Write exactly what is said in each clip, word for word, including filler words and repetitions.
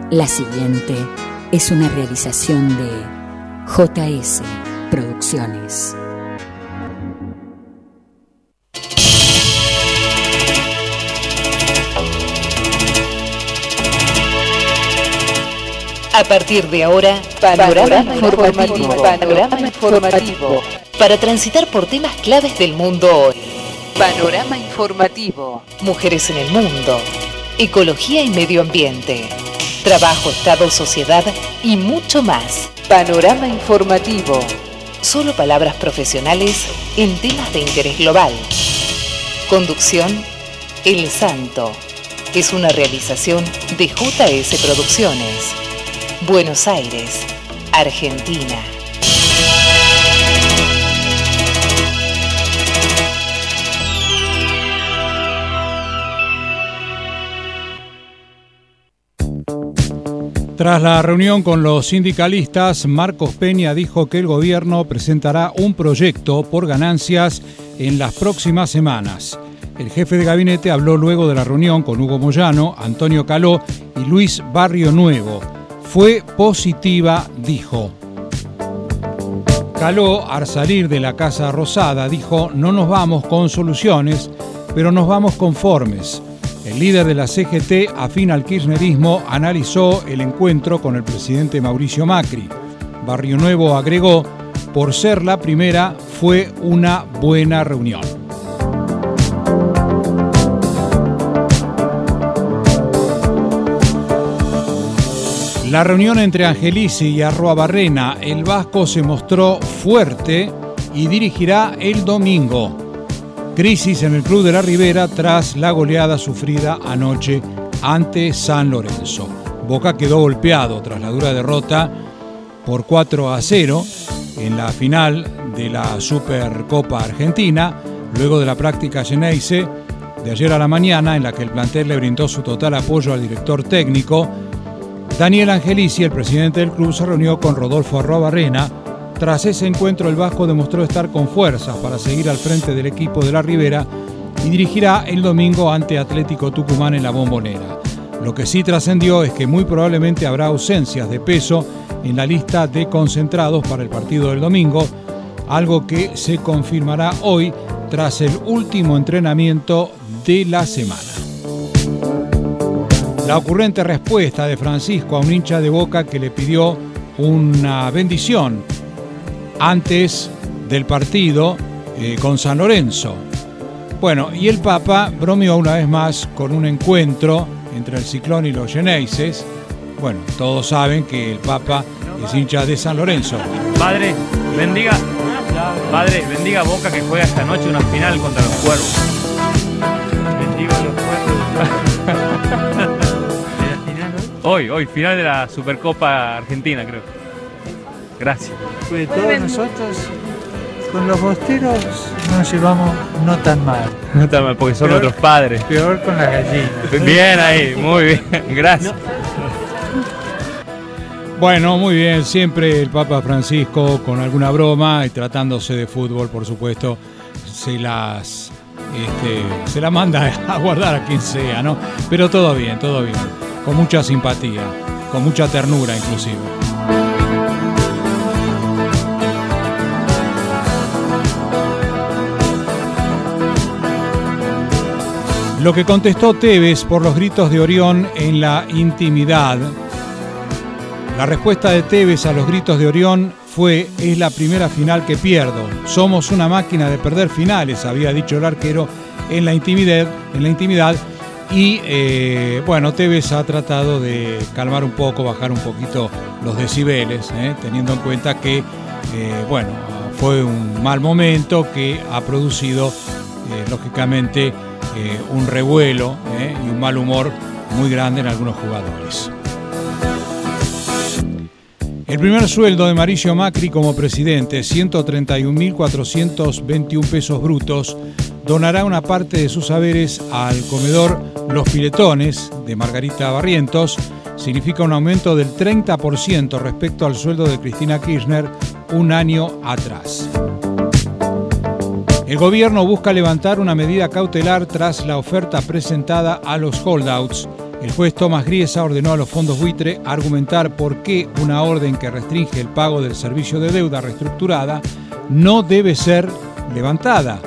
La siguiente es una realización de J S Producciones. A partir de ahora, Panorama Informativo. Panorama Informativo. Para transitar por temas claves del mundo hoy. Panorama Informativo. Mujeres en el mundo. Ecología y medio ambiente. Trabajo, Estado, sociedad y mucho más. Panorama Informativo. Solo palabras profesionales en temas de interés global. Conducción, El Santo. Es una realización de J S Producciones. Buenos Aires, Argentina. Tras la reunión con los sindicalistas, Marcos Peña dijo que el gobierno presentará un proyecto por ganancias en las próximas semanas. El jefe de gabinete habló luego de la reunión con Hugo Moyano, Antonio Caló y Luis Barrio Nuevo. Fue positiva, dijo. Caló, al salir de la Casa Rosada, dijo: no nos vamos con soluciones, pero nos vamos conformes. El líder de la C G T, afín al kirchnerismo, analizó el encuentro con el presidente Mauricio Macri. Barrio Nuevo agregó: por ser la primera, fue una buena reunión. La reunión entre Angelici y Arruabarrena, el vasco se mostró fuerte y dirigirá el domingo. Crisis en el Club de la Ribera tras la goleada sufrida anoche ante San Lorenzo. Boca quedó golpeado tras la dura derrota por cuatro a cero en la final de la Supercopa Argentina, luego de la práctica Xeneize de ayer a la mañana, en la que el plantel le brindó su total apoyo al director técnico. Daniel Angelici, el presidente del club, se reunió con Rodolfo Arruabarrena. Tras ese encuentro, el vasco demostró estar con fuerzas para seguir al frente del equipo de la Ribera y dirigirá el domingo ante Atlético Tucumán en la Bombonera. Lo que sí trascendió es que muy probablemente habrá ausencias de peso en la lista de concentrados para el partido del domingo, algo que se confirmará hoy tras el último entrenamiento de la semana. La ocurrente respuesta de Francisco a un hincha de Boca que le pidió una bendición antes del partido eh, con San Lorenzo. Bueno, y el Papa bromeó una vez más con un encuentro entre el Ciclón y los Xeneices. Bueno, todos saben que el Papa es hincha de San Lorenzo. Padre, bendiga, Padre, bendiga Boca, que juega esta noche una final contra los Cuervos. Bendigo a los Cuervos. Hoy, hoy, final de la Supercopa Argentina, creo. Gracias. Pues todos nosotros con los bosteros nos llevamos no tan mal. No tan mal, porque son peor, otros padres. Peor con las gallinas. Bien ahí, muy bien, gracias. No. Bueno, muy bien, siempre el Papa Francisco con alguna broma y tratándose de fútbol, por supuesto, se las, este, se la manda a guardar a quien sea, ¿no? Pero todo bien, todo bien. Con mucha simpatía, con mucha ternura inclusive. Lo que contestó Tevez por los gritos de Orión en la intimidad. La respuesta de Tevez a los gritos de Orión fue: es la primera final que pierdo. Somos una máquina de perder finales, había dicho el arquero en la intimidad, en la intimidad. Y eh, bueno, Tevez ha tratado de calmar un poco, bajar un poquito los decibeles, eh, teniendo en cuenta que, eh, bueno, fue un mal momento que ha producido, eh, lógicamente, eh, un revuelo eh, y un mal humor muy grande en algunos jugadores. El primer sueldo de Mauricio Macri como presidente, ciento treinta y un mil cuatrocientos veintiún pesos brutos, donará una parte de sus haberes al comedor Los Piletones de Margarita Barrientos. Significa un aumento del treinta por ciento respecto al sueldo de Cristina Kirchner un año atrás. El gobierno busca levantar una medida cautelar tras la oferta presentada a los holdouts El juez Tomás Griesa ordenó a los fondos buitre argumentar por qué una orden que restringe el pago del servicio de deuda reestructurada no debe ser levantada.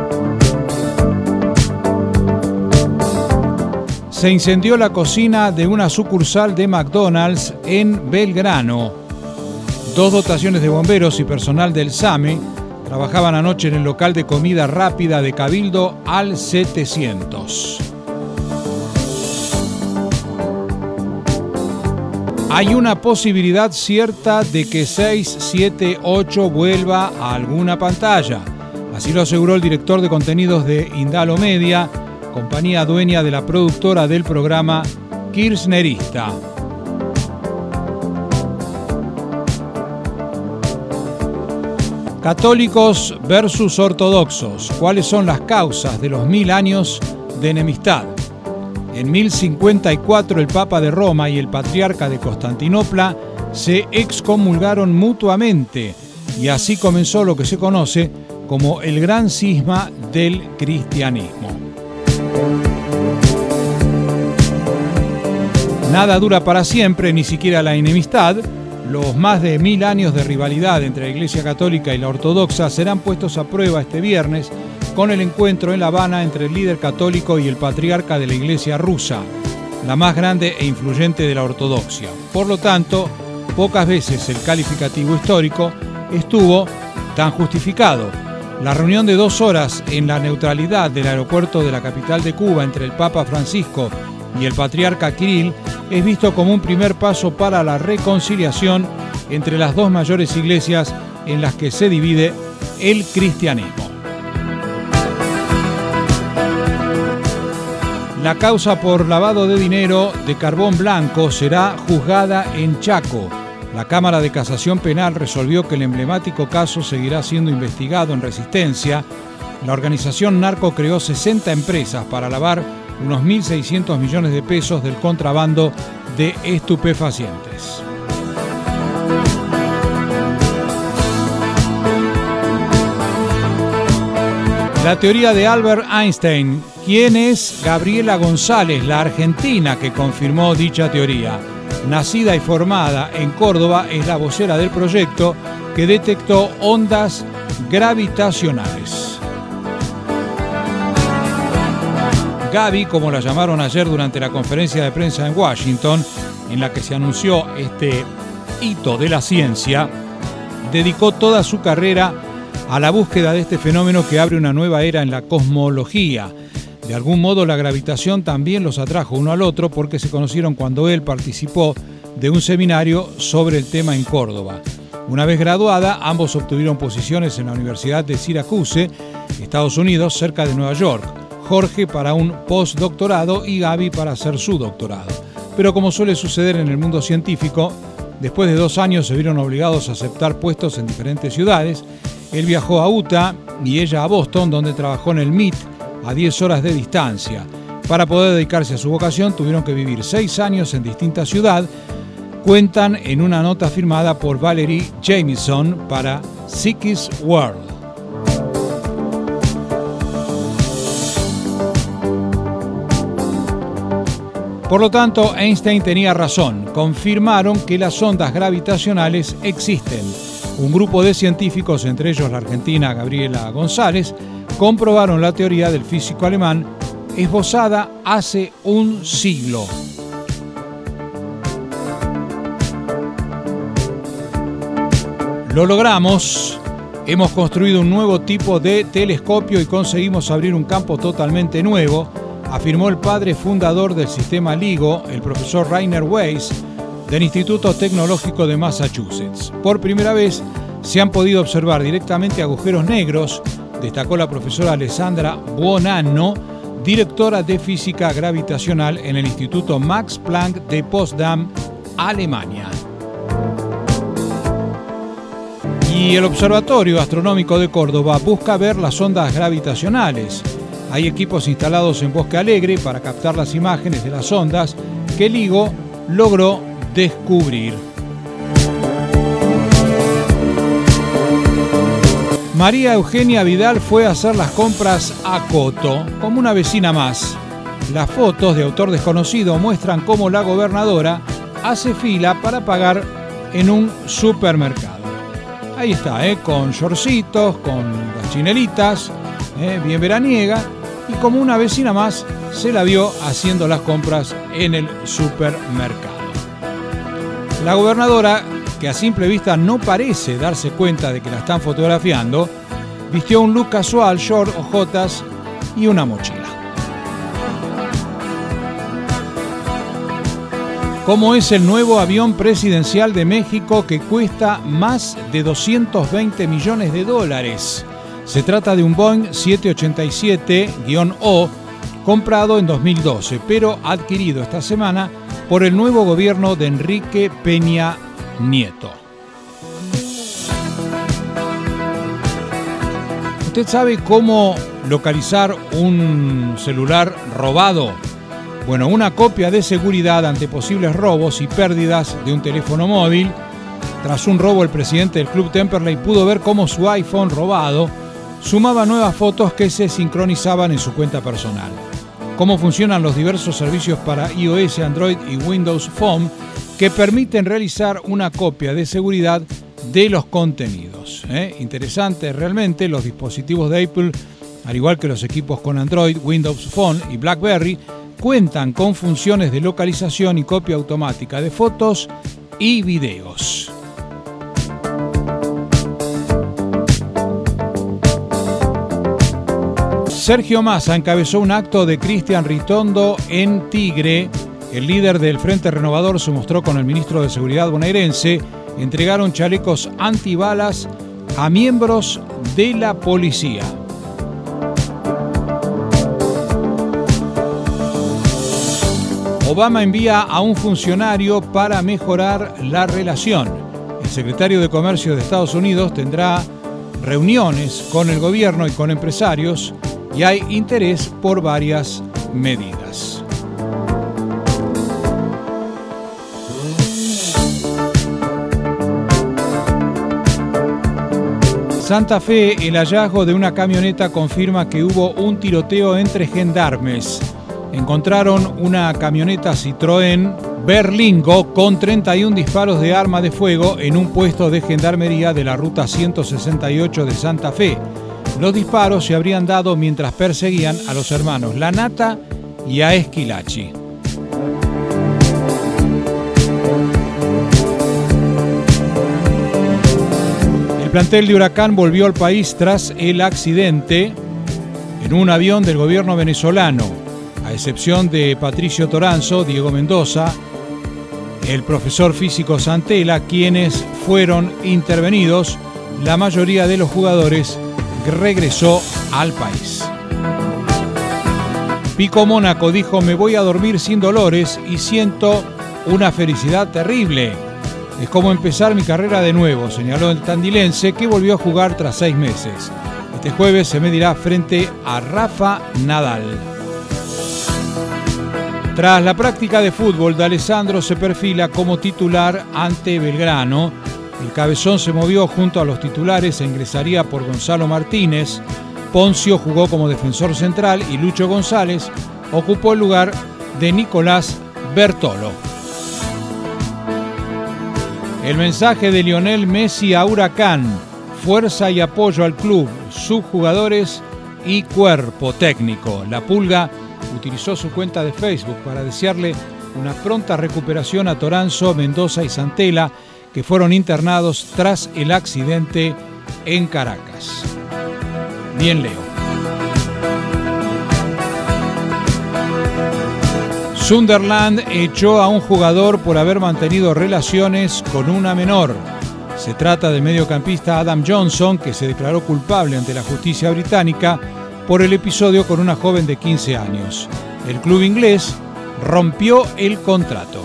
Se incendió la cocina de una sucursal de McDonald's en Belgrano. Dos dotaciones de bomberos y personal del SAME trabajaban anoche en el local de comida rápida de Cabildo al setecientos. Hay una posibilidad cierta de que seis siete ocho vuelva a alguna pantalla. Así lo aseguró el director de contenidos de Indalo Media, compañía dueña de la productora del programa Kirchnerista. Católicos versus ortodoxos. ¿Cuáles son las causas de los mil años de enemistad? En mil cincuenta y cuatro el Papa de Roma y el Patriarca de Constantinopla se excomulgaron mutuamente y así comenzó lo que se conoce como el gran cisma del cristianismo. Nada dura para siempre, ni siquiera la enemistad. Los más de mil años de rivalidad entre la Iglesia Católica y la Ortodoxa serán puestos a prueba este viernes con el encuentro en La Habana entre el líder católico y el patriarca de la Iglesia rusa, la más grande e influyente de la ortodoxia. Por lo tanto, pocas veces el calificativo histórico estuvo tan justificado. La reunión de dos horas en la neutralidad del aeropuerto de la capital de Cuba entre el Papa Francisco y el patriarca Kirill es visto como un primer paso para la reconciliación entre las dos mayores iglesias en las que se divide el cristianismo. La causa por lavado de dinero de carbón blanco será juzgada en Chaco. La Cámara de Casación Penal resolvió que el emblemático caso seguirá siendo investigado en Resistencia. La organización narco creó sesenta empresas para lavar unos mil seiscientos millones de pesos del contrabando de estupefacientes. La teoría de Albert Einstein. ¿Quién es Gabriela González, la argentina que confirmó dicha teoría? Nacida y formada en Córdoba, es la vocera del proyecto que detectó ondas gravitacionales. Gaby, como la llamaron ayer durante la conferencia de prensa en Washington, en la que se anunció este hito de la ciencia, dedicó toda su carrera a la búsqueda de este fenómeno que abre una nueva era en la cosmología. De algún modo la gravitación también los atrajo uno al otro porque se conocieron cuando él participó de un seminario sobre el tema en Córdoba. Una vez graduada, ambos obtuvieron posiciones en la Universidad de Syracuse, Estados Unidos, cerca de Nueva York. Jorge para un postdoctorado y Gaby para hacer su doctorado. Pero como suele suceder en el mundo científico, después de dos años se vieron obligados a aceptar puestos en diferentes ciudades. Él viajó a Utah y ella a Boston, donde trabajó en el M I T a diez horas de distancia. Para poder dedicarse a su vocación tuvieron que vivir seis años en distintas ciudades. Cuentan en una nota firmada por Valerie Jamieson para Psychics World. Por lo tanto, Einstein tenía razón. Confirmaron que las ondas gravitacionales existen. Un grupo de científicos, entre ellos la argentina Gabriela González, comprobaron la teoría del físico alemán esbozada hace un siglo. Lo logramos. Hemos construido un nuevo tipo de telescopio y conseguimos abrir un campo totalmente nuevo, afirmó el padre fundador del sistema LIGO, el profesor Rainer Weiss, del Instituto Tecnológico de Massachusetts. Por primera vez se han podido observar directamente agujeros negros, destacó la profesora Alessandra Buonanno, directora de física gravitacional en el Instituto Max Planck de Potsdam, Alemania. Y el Observatorio Astronómico de Córdoba busca ver las ondas gravitacionales. Hay equipos instalados en Bosque Alegre para captar las imágenes de las ondas que LIGO logró descubrir. María Eugenia Vidal fue a hacer las compras a Coto, como una vecina más. Las fotos de autor desconocido muestran cómo la gobernadora hace fila para pagar en un supermercado. Ahí está, ¿eh? Con shortcitos, con las chinelitas, ¿eh? Bien veraniega, y como una vecina más se la vio haciendo las compras en el supermercado. La gobernadora, que a simple vista no parece darse cuenta de que la están fotografiando, vistió un look casual, short, ojotas y una mochila. ¿Cómo es el nuevo avión presidencial de México que cuesta más de doscientos veinte millones de dólares? Se trata de un Boeing siete ochenta y siete O comprado en dos mil doce, pero adquirido esta semana por el nuevo gobierno de Enrique Peña Nieto. ¿Usted sabe cómo localizar un celular robado? Bueno, una copia de seguridad ante posibles robos y pérdidas de un teléfono móvil. Tras un robo, el presidente del Club Temperley pudo ver cómo su iPhone robado sumaba nuevas fotos que se sincronizaban en su cuenta personal. Cómo funcionan los diversos servicios para iOS, Android y Windows Phone que permiten realizar una copia de seguridad de los contenidos. ¿Eh? Interesante realmente. Los dispositivos de Apple, al igual que los equipos con Android, Windows Phone y BlackBerry, cuentan con funciones de localización y copia automática de fotos y videos. Sergio Massa encabezó un acto de Cristian Ritondo en Tigre. El líder del Frente Renovador se mostró con el ministro de Seguridad bonaerense. Entregaron chalecos antibalas a miembros de la policía. Obama envía a un funcionario para mejorar la relación. El secretario de Comercio de Estados Unidos tendrá reuniones con el gobierno y con empresarios y hay interés por varias medidas. Santa Fe, el hallazgo de una camioneta confirma que hubo un tiroteo entre gendarmes. Encontraron una camioneta Citroën Berlingo con treinta y uno disparos de arma de fuego en un puesto de gendarmería de la ruta ciento sesenta y ocho de Santa Fe. Los disparos se habrían dado mientras perseguían a los hermanos Lanata y a Esquilachi. El plantel de Huracán volvió al país tras el accidente en un avión del gobierno venezolano. A excepción de Patricio Toranzo, Diego Mendoza, el profesor físico Santela, quienes fueron intervenidos, la mayoría de los jugadores regresó al país. Pico Mónaco dijo: me voy a dormir sin dolores y siento una felicidad terrible. Es como empezar mi carrera de nuevo, señaló el tandilense, que volvió a jugar tras seis meses. Este jueves se medirá frente a Rafa Nadal. Tras la práctica de fútbol, D'Alessandro se perfila como titular ante Belgrano. El cabezón se movió junto a los titulares e ingresaría por Gonzalo Martínez. Poncio jugó como defensor central y Lucho González ocupó el lugar de Nicolás Bertolo. El mensaje de Lionel Messi a Huracán: fuerza y apoyo al club, sus jugadores y cuerpo técnico. La Pulga utilizó su cuenta de Facebook para desearle una pronta recuperación a Toranzo, Mendoza y Santela, que fueron internados tras el accidente en Caracas. Bien, Leo. Sunderland echó a un jugador por haber mantenido relaciones con una menor. Se trata del mediocampista Adam Johnson, que se declaró culpable ante la justicia británica por el episodio con una joven de quince años. El club inglés rompió el contrato.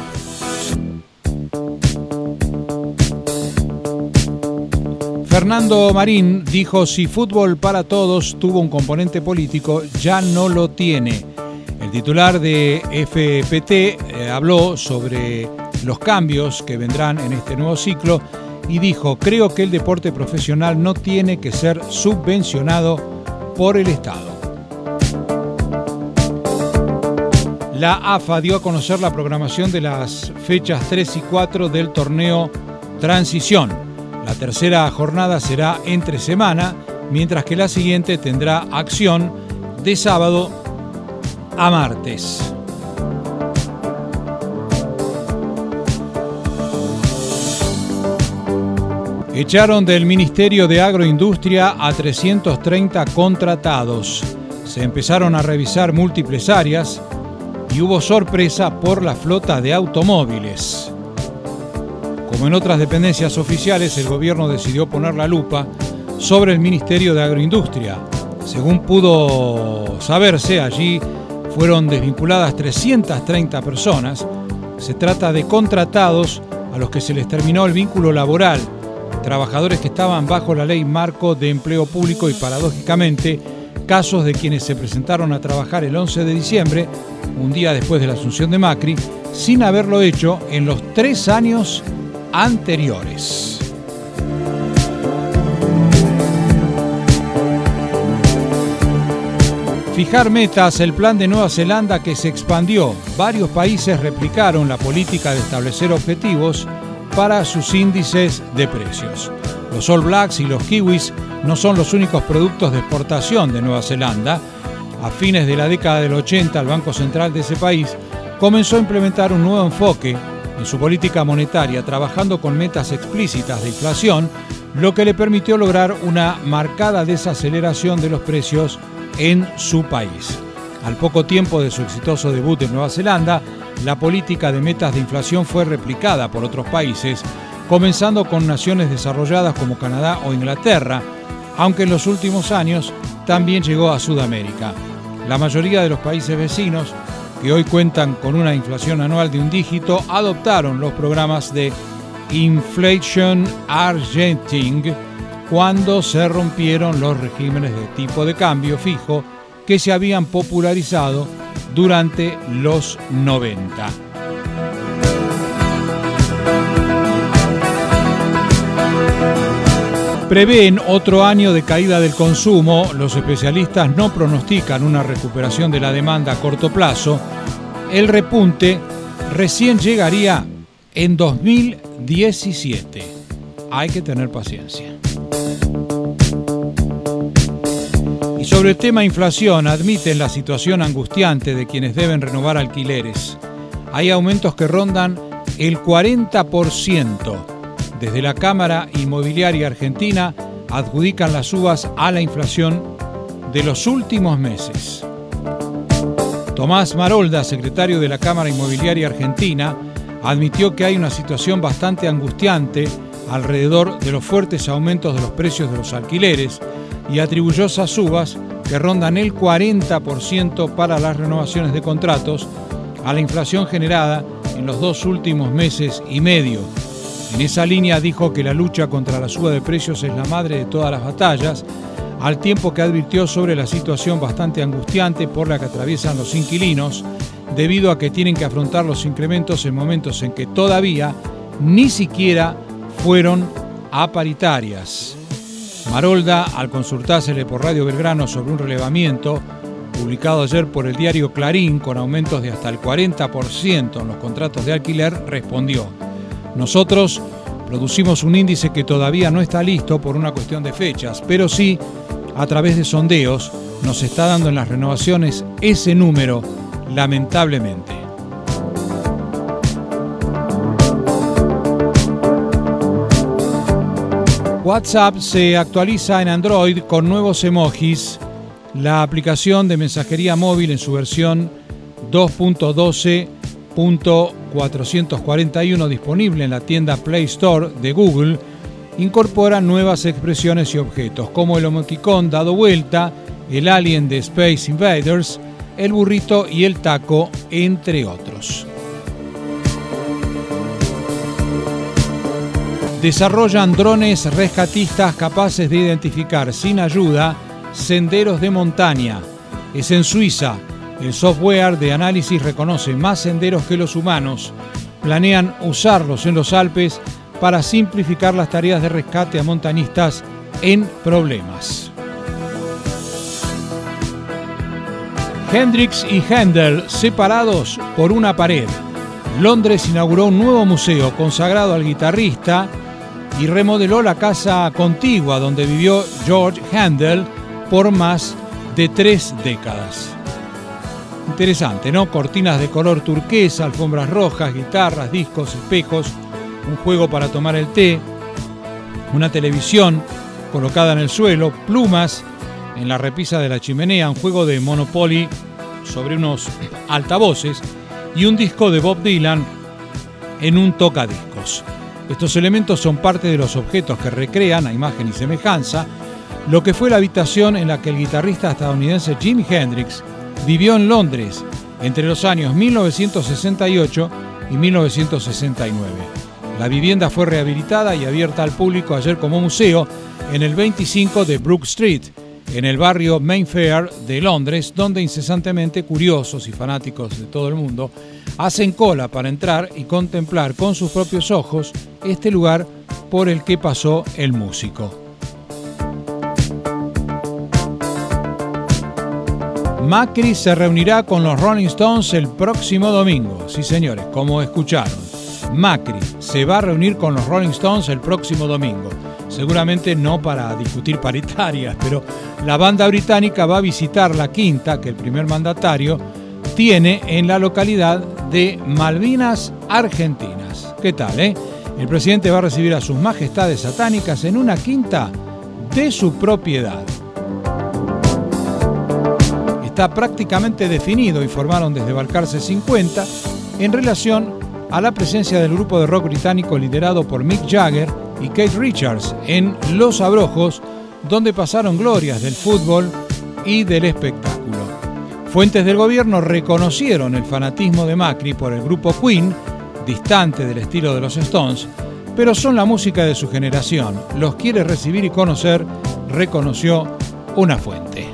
Fernando Marín dijo: si fútbol para todos tuvo un componente político, ya no lo tiene. El titular de F P T eh, habló sobre los cambios que vendrán en este nuevo ciclo y dijo: creo que el deporte profesional no tiene que ser subvencionado por el Estado. la A F A dio a conocer la programación de las fechas tres y cuatro del torneo Transición. La tercera jornada será entre semana, mientras que la siguiente tendrá acción de sábado a martes. Echaron del Ministerio de Agroindustria a trescientos treinta contratados. Se empezaron a revisar múltiples áreas y hubo sorpresa por la flota de automóviles. Como en otras dependencias oficiales, el gobierno decidió poner la lupa sobre el Ministerio de Agroindustria. Según pudo saberse, allí fueron desvinculadas trescientas treinta personas. Se trata de contratados a los que se les terminó el vínculo laboral, trabajadores que estaban bajo la ley marco de empleo público y, paradójicamente, casos de quienes se presentaron a trabajar el once de diciembre, un día después de la asunción de Macri, sin haberlo hecho en los tres años anteriores. Fijar metas, el plan de Nueva Zelanda que se expandió. Varios países replicaron la política de establecer objetivos para sus índices de precios. Los All Blacks y los kiwis no son los únicos productos de exportación de Nueva Zelanda. A fines de la década del ochenta, el Banco Central de ese país comenzó a implementar un nuevo enfoque en su política monetaria, trabajando con metas explícitas de inflación, lo que le permitió lograr una marcada desaceleración de los precios en su país. Al poco tiempo de su exitoso debut en Nueva Zelanda, la política de metas de inflación fue replicada por otros países, comenzando con naciones desarrolladas como Canadá o Inglaterra, aunque en los últimos años también llegó a Sudamérica. La mayoría de los países vecinos, que hoy cuentan con una inflación anual de un dígito, adoptaron los programas de Inflation Argenting cuando se rompieron los regímenes de tipo de cambio fijo que se habían popularizado durante los noventa. Prevén otro año de caída del consumo. Los especialistas no pronostican una recuperación de la demanda a corto plazo. El repunte recién llegaría en dos mil diecisiete. Hay que tener paciencia. Y sobre el tema inflación, admiten la situación angustiante de quienes deben renovar alquileres. Hay aumentos que rondan el cuarenta por ciento. Desde la Cámara Inmobiliaria Argentina adjudican las subas a la inflación de los últimos meses. Tomás Marolda, secretario de la Cámara Inmobiliaria Argentina, admitió que hay una situación bastante angustiante alrededor de los fuertes aumentos de los precios de los alquileres y atribuyó esas subas, que rondan el cuarenta por ciento para las renovaciones de contratos, a la inflación generada en los dos últimos meses y medio. En esa línea dijo que la lucha contra la suba de precios es la madre de todas las batallas, al tiempo que advirtió sobre la situación bastante angustiante por la que atraviesan los inquilinos, debido a que tienen que afrontar los incrementos en momentos en que todavía ni siquiera fueron a paritarias. Marolda, al consultársele por Radio Belgrano sobre un relevamiento publicado ayer por el diario Clarín con aumentos de hasta el cuarenta por ciento en los contratos de alquiler, respondió: nosotros producimos un índice que todavía no está listo por una cuestión de fechas, pero sí, a través de sondeos, nos está dando en las renovaciones ese número, lamentablemente. WhatsApp se actualiza en Android con nuevos emojis. La aplicación de mensajería móvil en su versión dos punto doce punto cuatrocientos cuarenta y uno disponible en la tienda Play Store de Google incorpora nuevas expresiones y objetos como el emoticón dado vuelta, el alien de Space Invaders, el burrito y el taco, entre otros. Desarrollan drones rescatistas capaces de identificar sin ayuda senderos de montaña. Es en Suiza. El software de análisis reconoce más senderos que los humanos. Planean usarlos en los Alpes para simplificar las tareas de rescate a montañistas en problemas. Hendrix y Händel separados por una pared. Londres inauguró un nuevo museo consagrado al guitarrista y remodeló la casa contigua donde vivió George Händel por más de tres décadas. Interesante, ¿no? Cortinas de color turquesa, alfombras rojas, guitarras, discos, espejos, un juego para tomar el té, una televisión colocada en el suelo, plumas en la repisa de la chimenea, un juego de Monopoly sobre unos altavoces y un disco de Bob Dylan en un tocadiscos. Estos elementos son parte de los objetos que recrean, a imagen y semejanza, lo que fue la habitación en la que el guitarrista estadounidense Jimi Hendrix vivió en Londres entre los años mil novecientos sesenta y ocho y mil novecientos sesenta y nueve. La vivienda fue rehabilitada y abierta al público ayer como museo en el veinticinco de Brook Street, en el barrio Mayfair de Londres, donde incesantemente curiosos y fanáticos de todo el mundo hacen cola para entrar y contemplar con sus propios ojos este lugar por el que pasó el músico. Macri se reunirá con los Rolling Stones el próximo domingo. Sí, señores, como escucharon. Macri se va a reunir con los Rolling Stones el próximo domingo. Seguramente no para discutir paritarias, pero la banda británica va a visitar la quinta que el primer mandatario tiene en la localidad de Malvinas Argentinas. ¿Qué tal, eh? El presidente va a recibir a sus majestades satánicas en una quinta de su propiedad. Está prácticamente definido, informaron desde Balcarce cincuenta, en relación a la presencia del grupo de rock británico liderado por Mick Jagger y Keith Richards en Los Abrojos, donde pasaron glorias del fútbol y del espectáculo. Fuentes del gobierno reconocieron el fanatismo de Macri por el grupo Queen, distante del estilo de los Stones, pero son la música de su generación. Los quiere recibir y conocer, reconoció una fuente.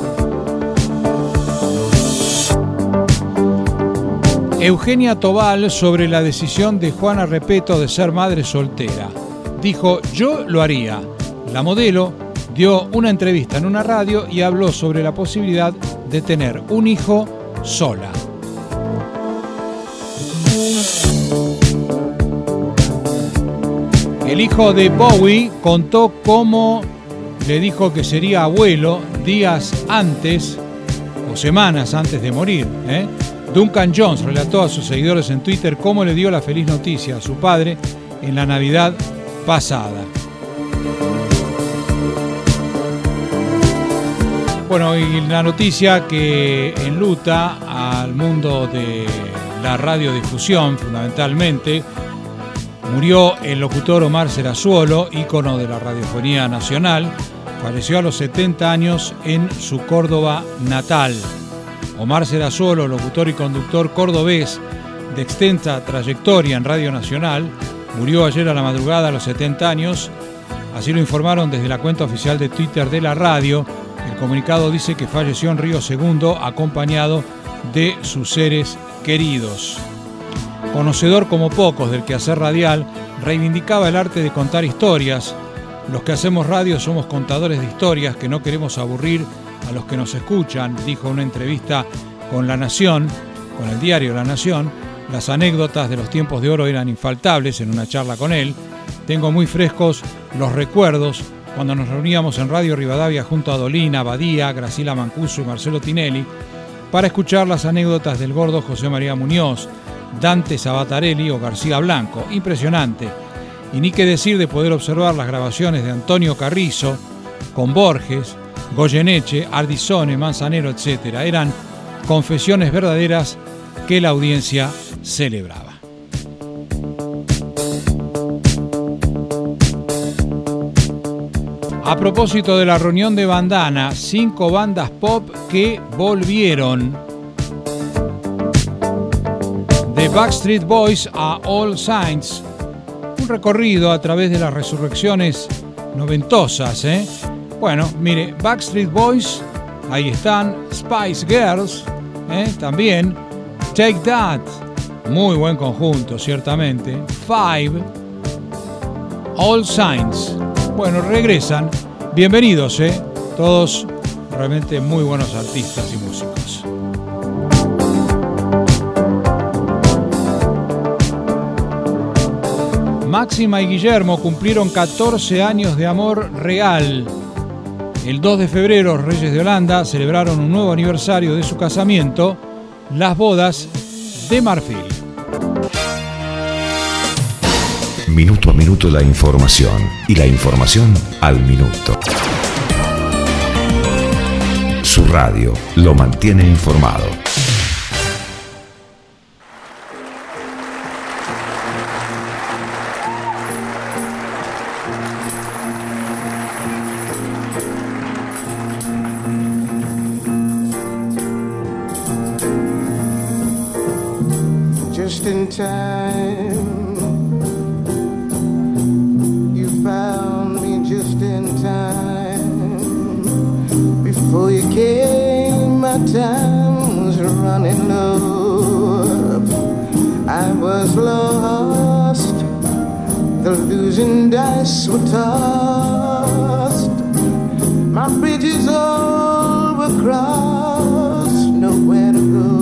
Eugenia Tobal sobre la decisión de Juana Repetto de ser madre soltera. Dijo, yo lo haría. La modelo dio una entrevista en una radio y habló sobre la posibilidad de tener un hijo sola. El hijo de Bowie contó cómo le dijo que sería abuelo días antes o semanas antes de morir, ¿eh? Duncan Jones relató a sus seguidores en Twitter cómo le dio la feliz noticia a su padre en la Navidad pasada. Bueno, y la noticia que enluta al mundo de la radiodifusión, fundamentalmente, murió el locutor Omar Serazuolo, ícono de la radiofonía nacional, falleció a los setenta años en su Córdoba natal. Omar Serazuolo, locutor y conductor cordobés de extensa trayectoria en Radio Nacional, murió ayer a la madrugada a los setenta años. Así lo informaron desde la cuenta oficial de Twitter de la radio. El comunicado dice que falleció en Río Segundo acompañado de sus seres queridos. Conocedor como pocos del quehacer radial, reivindicaba el arte de contar historias. Los que hacemos radio somos contadores de historias que no queremos aburrir a los que nos escuchan, dijo en una entrevista con La Nación, con el diario La Nación. Las anécdotas de los tiempos de oro eran infaltables en una charla con él. Tengo muy frescos los recuerdos cuando nos reuníamos en Radio Rivadavia junto a Dolina, Badía, Graciela Mancuso y Marcelo Tinelli para escuchar las anécdotas del gordo José María Muñoz, Dante Sabatarelli o García Blanco. Impresionante. Y ni qué decir de poder observar las grabaciones de Antonio Carrizo con Borges, Goyeneche, Ardizone, Manzanero, etcétera. Eran confesiones verdaderas que la audiencia celebraba. A propósito de la reunión de Bandana, cinco bandas pop que volvieron. De Backstreet Boys a All Saints. Un recorrido a través de las resurrecciones noventosas, ¿eh? Bueno, mire, Backstreet Boys, ahí están. Spice Girls, ¿eh? También. Take That, muy buen conjunto, ciertamente. Five. All Saints. Bueno, regresan. Bienvenidos, ¿eh? Todos realmente muy buenos artistas y músicos. Máxima y Guillermo cumplieron catorce años de amor real. El dos de febrero, Reyes de Holanda celebraron un nuevo aniversario de su casamiento, las bodas de Marfil. Minuto a minuto la información, y la información al minuto. Su radio lo mantiene informado. Just in time, you found me just in time. Before you came, my time was running low. I was lost, the losing dice were tossed. My bridges all were crossed, nowhere to go.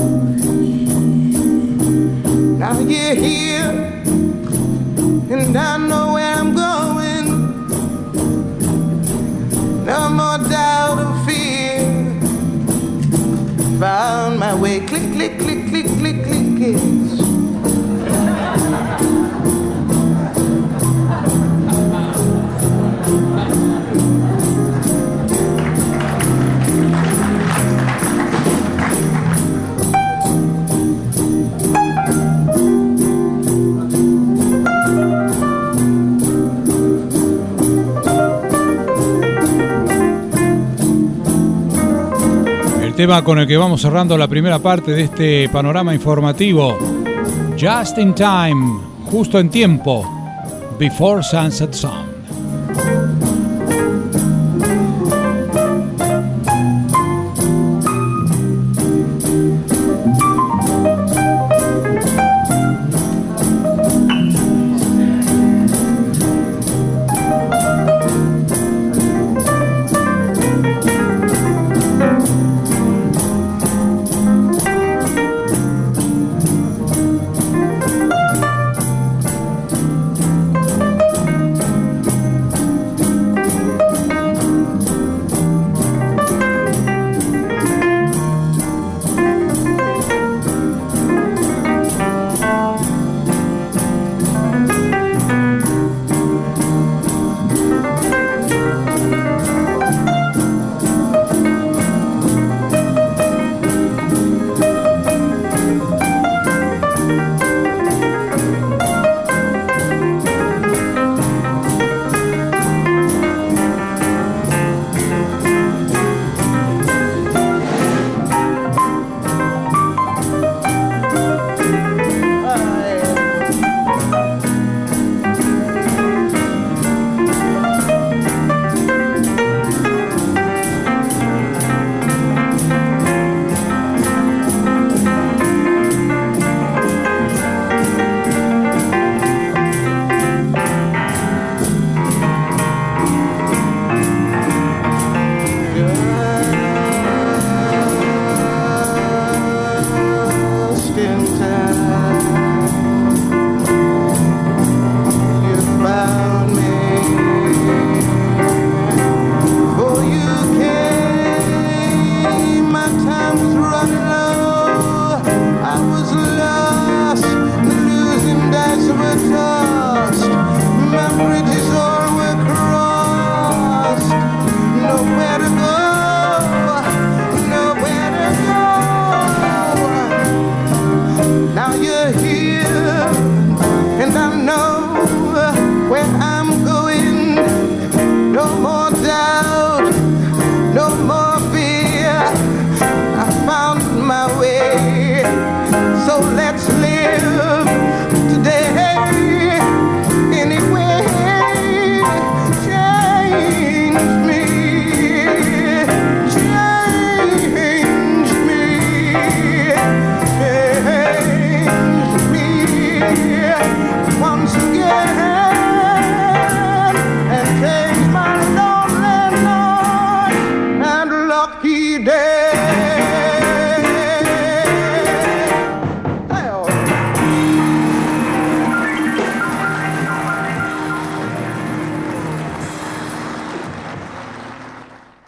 Now you're here, and I know where I'm going. No more doubt or fear. Found my way, click, click, click, click, click, click, yes. Tema con el que vamos cerrando la primera parte de este panorama informativo. Just in Time, justo en tiempo, Before Sunset Song.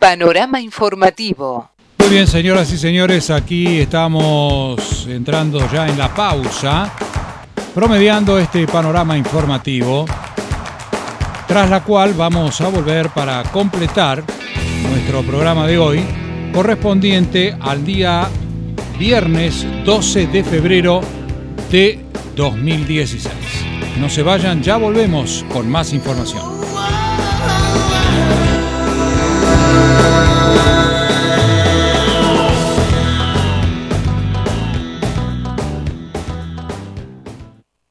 Panorama informativo. Muy bien, señoras y señores, aquí estamos entrando ya en la pausa, promediando este panorama informativo, tras la cual vamos a volver para completar nuestro programa de hoy, correspondiente al día viernes doce de febrero de dos mil dieciséis. No se vayan, ya volvemos con más información.